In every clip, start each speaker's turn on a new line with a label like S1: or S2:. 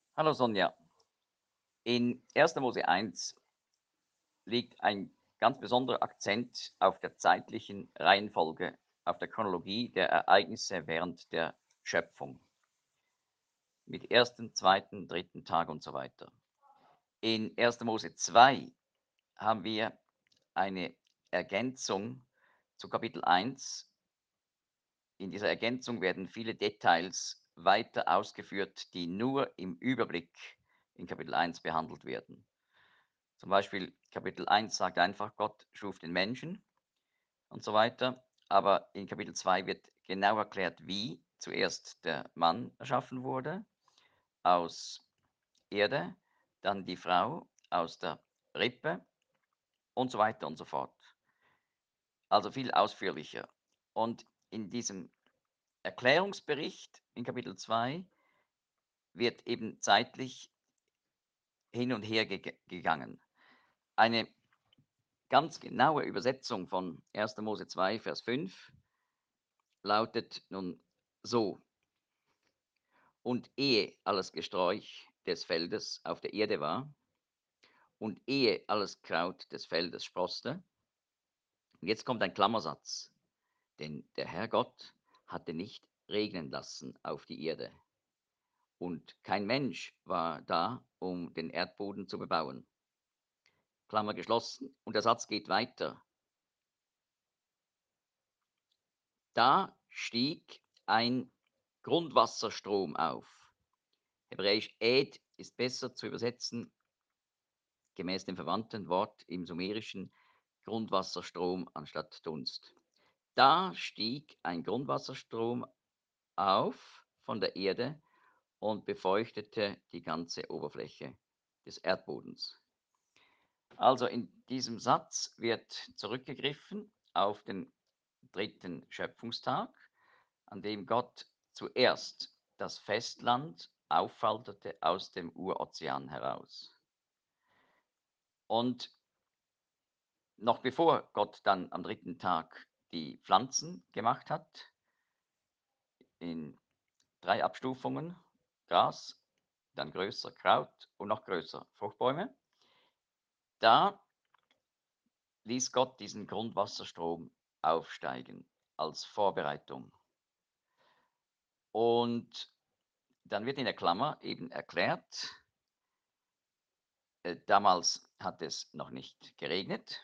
S1: Hallo Sonja. In 1. Mose 1 liegt ein ganz besonderer Akzent auf der zeitlichen Reihenfolge, auf der Chronologie der Ereignisse während der Schöpfung mit ersten, zweiten, dritten Tag und so weiter. In 1. Mose 2 haben wir eine Ergänzung zu Kapitel 1. In dieser Ergänzung werden viele Details weiter ausgeführt, die nur im Überblick in Kapitel 1 behandelt werden. Zum Beispiel Kapitel 1 sagt einfach, Gott schuf den Menschen und so weiter. Aber in Kapitel 2 wird genau erklärt, wie zuerst der Mann erschaffen wurde aus Erde, dann die Frau aus der Rippe und so weiter und so fort. Also viel ausführlicher. Und in diesem Erklärungsbericht in Kapitel 2 wird eben zeitlich hin und her gegangen. Eine ganz genaue Übersetzung von 1. Mose 2, Vers 5 lautet nun so: Und ehe alles Gesträuch des Feldes auf der Erde war und ehe alles Kraut des Feldes sproßte, und jetzt kommt ein Klammersatz, denn der Herr Gott hatte nicht regnen lassen auf die Erde, und kein Mensch war da, um den Erdboden zu bebauen. Klammer geschlossen, und der Satz geht weiter. Da stieg ein Grundwasserstrom auf. Hebräisch Ed ist besser zu übersetzen, gemäß dem verwandten Wort im Sumerischen Grundwasserstrom anstatt Dunst. Da stieg ein Grundwasserstrom auf von der Erde und befeuchtete die ganze Oberfläche des Erdbodens. Also in diesem Satz wird zurückgegriffen auf den dritten Schöpfungstag, an dem Gott zuerst das Festland auffaltete aus dem Urozean heraus. Und noch bevor Gott dann am dritten Tag die Pflanzen gemacht hat, in 3 Abstufungen, Gras, dann größer Kraut und noch größer Fruchtbäume, da ließ Gott diesen Grundwasserstrom aufsteigen als Vorbereitung. Und dann wird in der Klammer eben erklärt, damals hat es noch nicht geregnet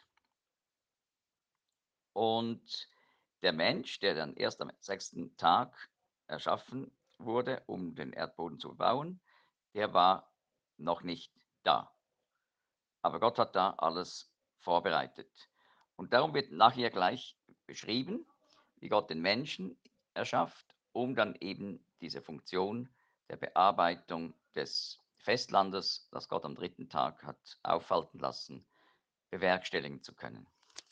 S1: und der Mensch, der dann erst am sechsten Tag erschaffen wurde, um den Erdboden zu bauen, der war noch nicht da. Aber Gott hat da alles vorbereitet. Und darum wird nachher gleich beschrieben, wie Gott den Menschen erschafft, um dann eben diese Funktion der Bearbeitung des Festlandes, das Gott am dritten Tag hat auffalten lassen, bewerkstelligen zu können.